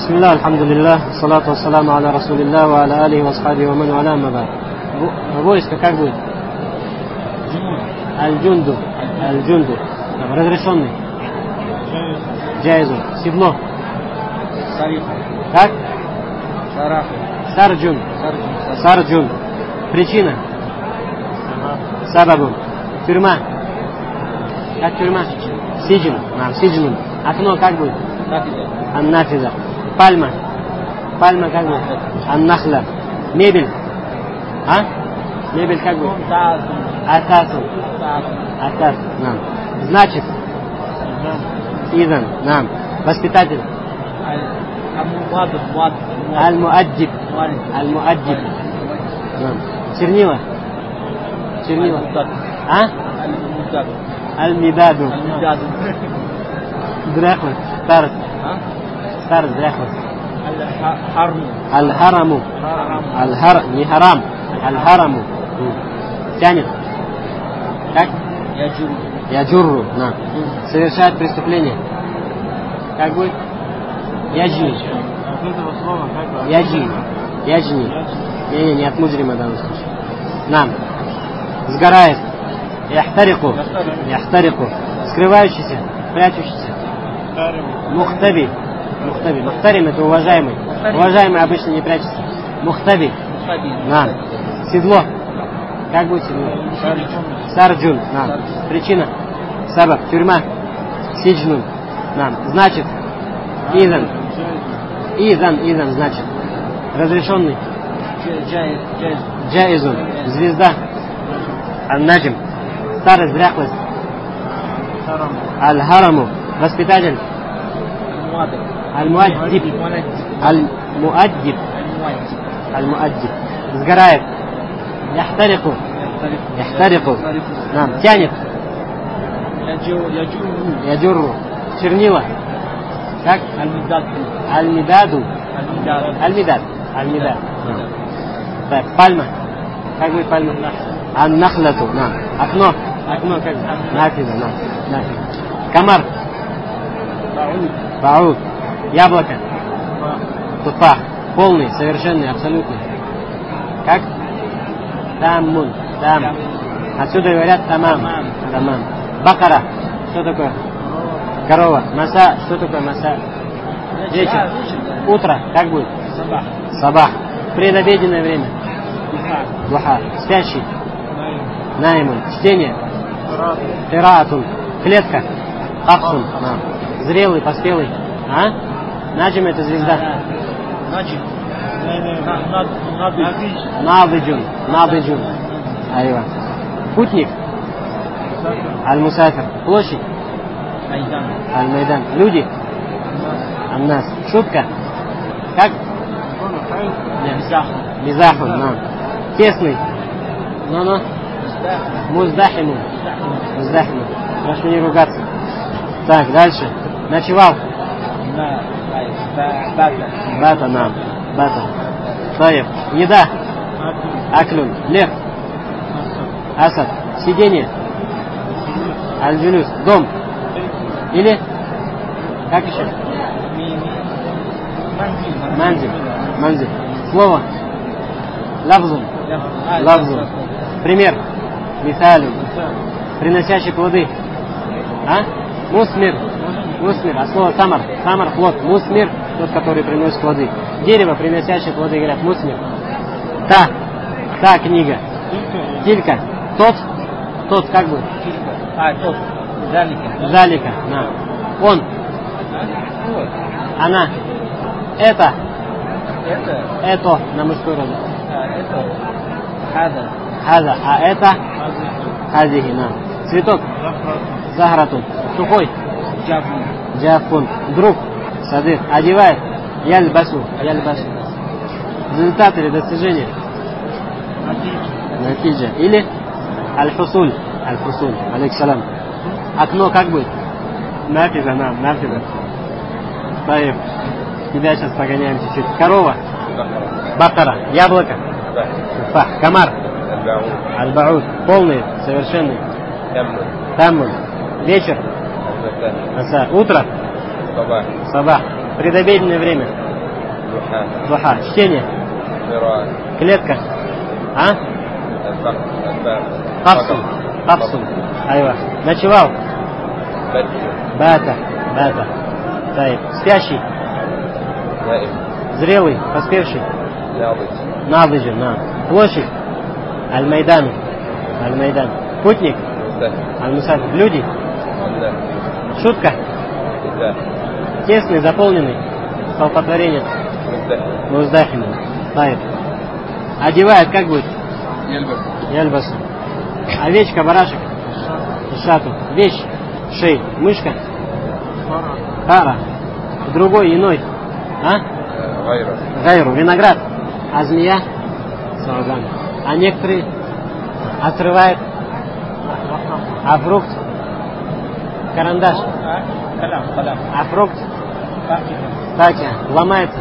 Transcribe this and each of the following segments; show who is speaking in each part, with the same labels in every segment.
Speaker 1: Бисмилlah, алхамдулиллах, салату вассаламу аля расулиллах, ва аля алихи ва асхабихи ва ман валя, амма ба'д. Войско как будет? Аль-джунду. Аль-джунду. Разрешенный. Джайзу. Седло. Как? Сарджун. Сарджун. Причина. Сабабун. Тюрьма. Как тюрьма? Сиджин. Сиджин. Окно как будет? Ан-нафиза. Пальма. Пальма как будет? Ан-нахла. Мебель. А? Мебель как будет? Атасун. Атас. Нам. Значит. Изан. Нам. Воспитатель. Аль-муаддиб. Аль-муаддиб. Чернила. Чернила. А? Аль-мидаду. Дряхлость. Старость. Старость, дряхлость. Аль-хараму. Не харам. Аль-хараму. Тянет. Как? Яджурру. Совершает преступление. Как будет? Яджни. Яджни. Яджни. Не от муджрима в данном случае. Нам. Сгорает. Яхтарику. Яхтарику. Скрывающийся. Прячущийся. Мухтаби. Мухтаби. Мухтарим это уважаемый. Уважаемый обычно не прячется. Мухтаби. Нам. Седло. Как будет седло? Сарджун. Нам. Причина. Сабаб. Тюрьма. Сиджнун. Нам. Значит. Изан. Изан значит. Разрешенный. Джаизун. Звезда. Ан-наджм. Старость, дряхлость. Аль-хараму. Воспитатель. Аль-муаддиб. Аль-муаддиб. Аль-муаддиб. Сгорает. Яхтарику. Яхтарику. Нам. Тянет. Яджурру. Чернила. Как? Аль-мидаду. Аль-мидад. Аль-мидад. Так, пальма. Как будет пальма? Ан-нахлату. Окно. Окно как? Нафиза. Нафиза. Комар. Бауд. Яблоко. Тупах. Полный, совершенный, абсолютный. Как? Таммун. Там. Отсюда говорят тамам. Тамам. Бакара. Что такое? Корова. Маса. Что такое маса? Вечер. Утро. Как будет? Сабах. Предобеденное время. Духа. Спящий. Наймун. Чтение. Кираатун. Клетка. Ахсун. Зрелый, поспелый. А? Наджим это звезда. Надыджун. Айва. Путник. Аль-мусафир. Площадь. Аль-майдан. Люди. Ан-нас. Шутка. Как? Мизахун. Тесный. Муздахимун. Муздахимун. Прошу не ругаться. Так, дальше. Ночевал. Бата. Бата. Таев. Еда. Аклюн. Лев. Асад. Сиденье. Аль-джулюс. Дом. Или? Как еще? Манзиль. Слово. Лавзун. Пример. Мисалю. Приносящий плоды. А? Мусмир. А слово тамар. Тамар плод. Мусмир. Тот, который приносит плоды. Дерево, приносящее плоды, говорят мусмир. Та книга. Тилька. Тот как будет?
Speaker 2: Тот.
Speaker 1: Залика. Он. Она. Это на мужской род. Хаза. А это хазихи. Цветок. Захратун. Сухой. Джафун. Друг. Садык. Одевает. Яльбасу. Результат или достижение. Натиджа. Или аль-хусуль. Алейксалам. Окно как будет? Нафиза. Таев. Тебя сейчас погоняем чуть-чуть. Корова. Бакара. Яблоко. Комар. Аль-бауд. Полный, совершенный. Таммун. Вечер. Утро. Сабах. Предобеденное время. Духа. Чтение. Клетка. А? Капсул. Айва. Ночевал. Бата. Тайп. Спящий. Зрелый. Поспевший. Надыджи. Площадь. Аль-Майдан. Путник. Аль-Мусафир. Люди. Шутка. Тесный, заполненный. Столпотворение. Муздахин. Тайп. Одевает, как будет? Ельбасу. Овечка, барашек. Шату. Вещь. Шей. Мышка. Хара. Другой, иной. Гайру. Виноград. А змея? Сауган. А некоторые отрывают. А фрукт? Карандаш. А фрукт? Факия. Ломается.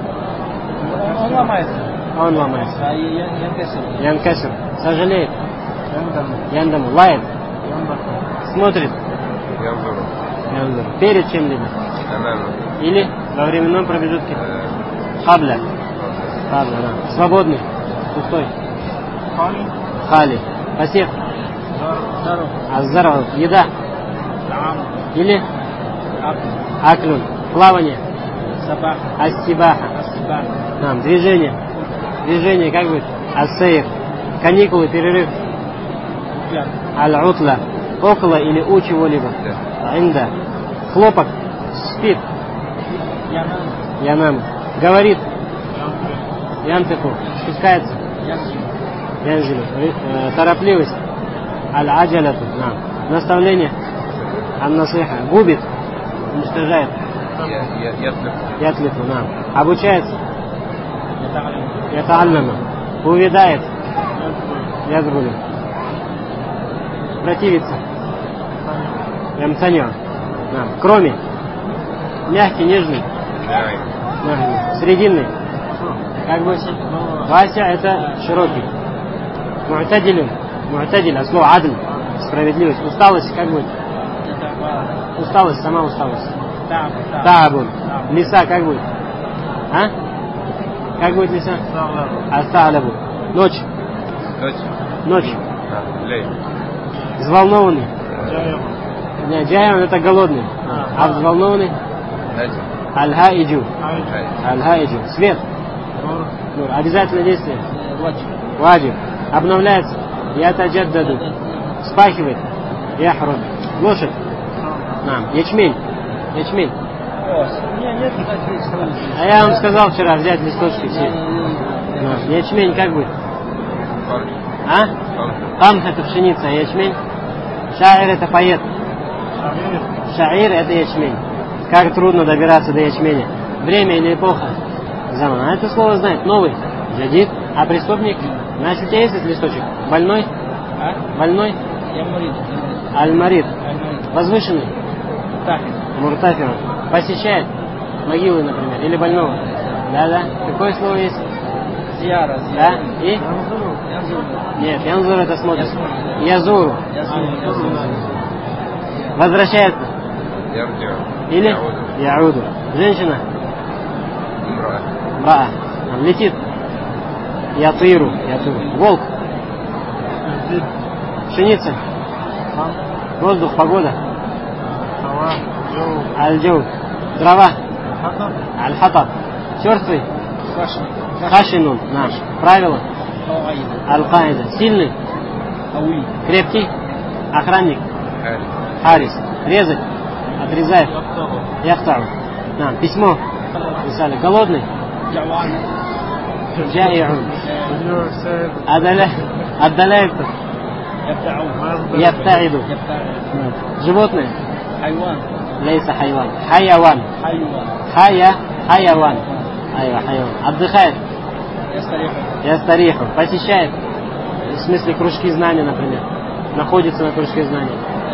Speaker 1: Он ломается. Янкасир. Сожалеет. Яндаму. Лает. Смотрит. Янзур. Перед чем-либо. Или во временном промежутке. Хабля. Да. Свободный. Пустой. Хали. Посев. Аззарва. Еда. Или аклюн. Плавание. Астибаха. Движение. Движение как будет? Ассейр. Каникулы, перерыв. Аль-утла. Около или у чего-либо. Инда. Хлопок. Спит. Янам. Говорит. Янтыку. Спускается. Янзилу. Торопливость. Аль-аджаляту. Наставление. Ан-насиха. Губит. Уничтожает. Ятлифу. Обучается. Ятааллама. Увядает. Язбулю. Противится. Ямцанё. Кроме. Мягкий, нежный. Срединный. Как бы Вася это широкий. Му'тадиль, от слова адль. Справедливость. Усталость, как будет? Усталость, сама усталость. Таабун. Лиса, как будет? Как будет лиса? Асталабу. Ночь. Взволнованный. Джайан это голодный. А взволнованный? Аль-хаиджу. Свет. Обязательное действие. Ваджиб. Обновляется. Ятаджаддаду. Вспахивает. Яхрун. Лошадь. Ячмень. А я вам сказал вчера взять листочки все. Ячмень как будет? Камх это пшеница, а ячмень? Шаир это поэт. Шаир это ячмень. Как трудно добираться до ячменя. Время или эпоха? Заман. А это слово знает. Новый. Джадид. А преступник? Значит, у тебя есть этот листочек? Больной? Больной? Аль-Марид. Возвышенный? Муртафир. Посещает могилы, например. Или больного? Да. Какое слово есть?
Speaker 2: Зияра.
Speaker 1: Да? И? Нет, янзур это смотрит. Язуру. Возвращается. Или? Яуду. Женщина? Мраа. Летит. Ятыру. Волк. Пшеница. Воздух, погода. Аль-джоу. Трава. Аль-хатаб. Черствый. Хашинун. Правило. Аль-каида. Сильный. Крепкий. Охранник. Харис. Резать. Отрезает. Яхтау. Письмо. Писали. Голодный. Джаи'ун. Отдаляется. Яптаиду. Животное. Лейса хайван. Хайяван. Хайяван. Отдыхает. Ястариху. Посещает. В смысле кружки знаний, например. Находится на кружке знаний.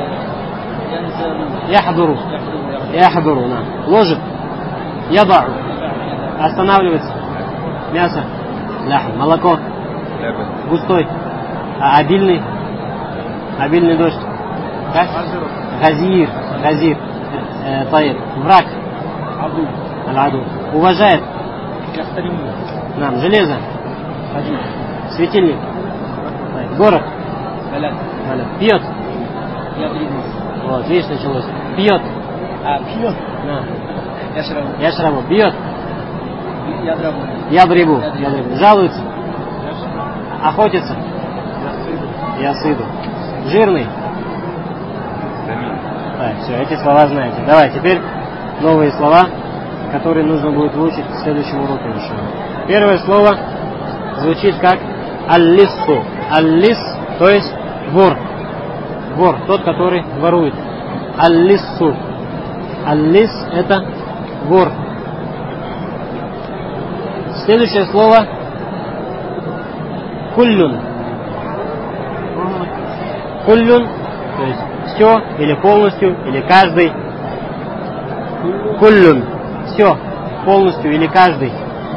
Speaker 1: Яхдуру. Ложит. Ядау. Останавливается. Мясо. Ляхм. Молоко. Густой. Обильный дождь. Как? Газир. Таир. Враг. Аль-аду. Уважает. Нам, железо. Светильник. Город. Пьет. Вот, видишь, началось. Пьет.
Speaker 2: Пьет.
Speaker 1: Да. Яшрабу. Бьет.
Speaker 2: Ядрибу.
Speaker 1: Жалуется. Охотится. Ясыду. Жирный. Так, все, эти слова знаете. Давай, теперь новые слова, которые нужно будет выучить в следующем уроке. Первое слово звучит как аллиссу. Аллис, то есть вор. Вор, тот, который ворует. Аллиссу. Аллис – это вор. Следующее слово куллюн. Куллюн, то есть все, или полностью, или каждый. Куллюн, все, полностью, или каждый.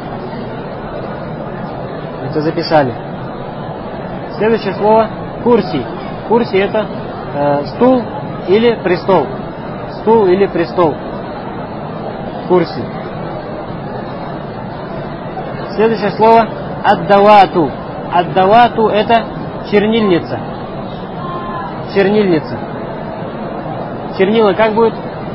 Speaker 1: Это записали. Следующее слово курси. Курси это стул или престол. Стул или престол. Курси. Следующее слово аддавату. Аддавату это чернильница. Чернильница. Чернила как будет?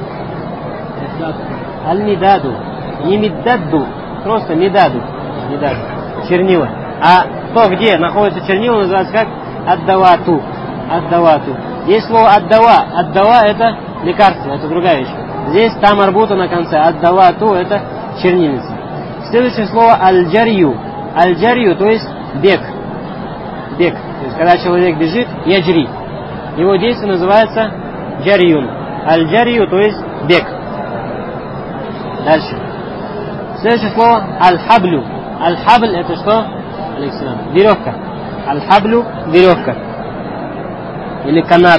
Speaker 1: Аль-мидаду. Не миддадду, просто мидаду. Мидаду. Чернила. А то, где находится чернила, называется как аддавату. Аддавату. Есть слово аддава. Аддава это лекарство, это другая вещь. Здесь там арбута на конце. Аддавату это чернильница. Следующее слово аль-джарью. Аль-джарью, то есть бег. Бег. То есть когда человек бежит, яджри. Его действие называется джарьюн. Аль-джарью, то есть бег. Дальше. Следующее слово аль-хаблю. Аль-хабль это что? Веревка. Аль-хаблю веревка. Или канат.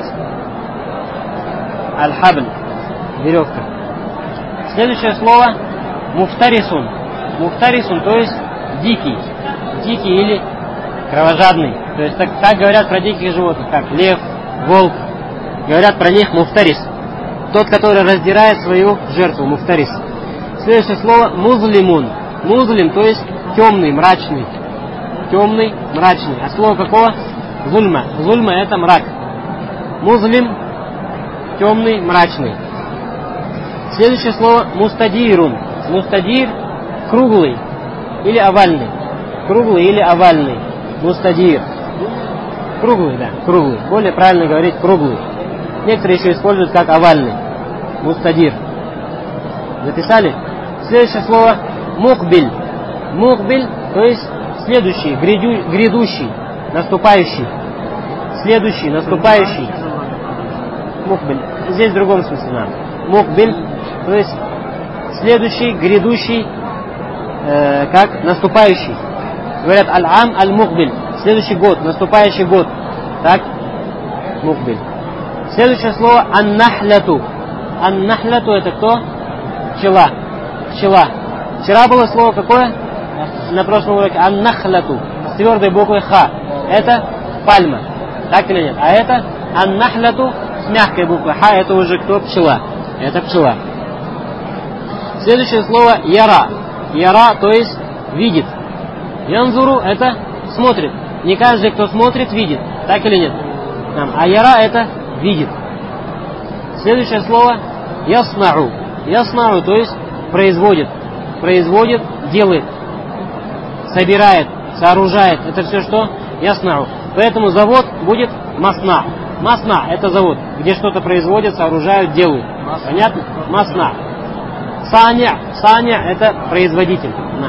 Speaker 1: Аль-хабль веревка. Следующее слово муфтарисун. Муфтарисун, то есть дикий. Дикий или кровожадный. То есть так говорят про диких животных, как лев, волк. Говорят про них муфтарис. Тот, который раздирает свою жертву, муфтарис. Следующее слово музлимун. Музлим, то есть темный, мрачный. Темный, мрачный. А слово какого? Зульма. Зульма это мрак. Музлим, темный, мрачный. Следующее слово мустадирун. Мустадир круглый или овальный. Круглый или овальный. Мустадир. Круглый, да, круглый. Более правильно говорить круглый. Некоторые еще используют как овальный. Мустадир. Записали? Следующее слово мукбиль. Мукбиль, то есть следующий, грядущий, наступающий. Следующий, наступающий. Мукбиль. Здесь в другом смысле надо. Мукбиль, то есть следующий, грядущий, как наступающий. Говорят аль-ам аль-мукбиль. Следующий год, наступающий год. Так? Мукбиль. Следующее слово аннахляту. Аннахляту это кто? Пчела. Пчела. Вчера было слово какое? На прошлом уроке. Аннахляту. С твердой буквой ха. Это пальма. Так или нет? А это аннахляту с мягкой буквой ха. Это уже кто? Пчела. Это пчела. Следующее слово яра. Яра, то есть видит. Янзуру это смотрит. Не каждый, кто смотрит, видит. Так или нет? А яра это видит. Следующее слово яснау. Яснау, то есть производит. Производит, делает. Собирает, сооружает. Это все что? Яснау. Поэтому завод будет масна. Масна это завод, где что-то производят, сооружают, делают. Понятно? Масна. Саня. Саня это производитель.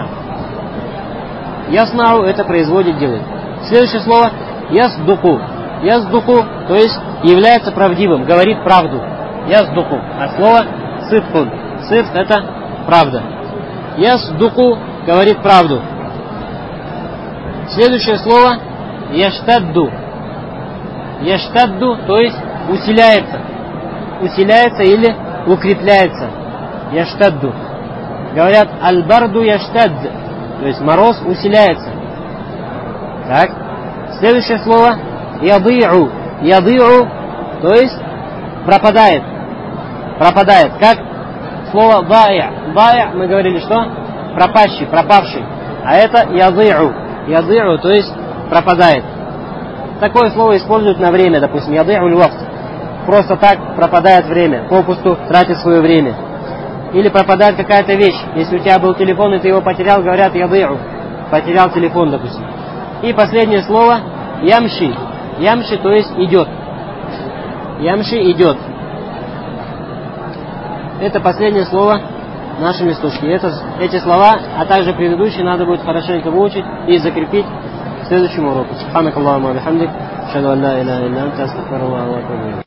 Speaker 1: Яснау это производит, делает. Следующее слово ясдуку. Ясдуку, то есть является правдивым, говорит правду. Ясдуку. А слово сыдкун. Сыдк это правда. Ясдуку говорит правду. Следующее слово яштадду. Яштадду, то есть усиляется. Усиляется или укрепляется. Яштадду. Говорят аль-барду яштад. То есть мороз усиляется. Так. Следующее слово яды'у. Яды'у, то есть пропадает. Пропадает. Как слово бая'. Бая' мы говорили что? пропащий, пропавший. А это яды'у. Яды'у, то есть пропадает. Такое слово используют на время, допустим, яды'у ль-вакт. Просто так пропадает время, попусту тратит свое время. Или пропадает какая-то вещь. Если у тебя был телефон, и ты его потерял, говорят яды'у. Потерял телефон, допустим. И последнее слово ямши. Ямши, то есть идет. Ямши идет. Это последнее слово в нашем листочке. Эти слова, а также предыдущие, надо будет хорошенько выучить и закрепить к следующему уроку. Субханакаллахумма ва бихамдик, ашхаду ан ла иляха илля анта, астагфирука ва атубу илейк.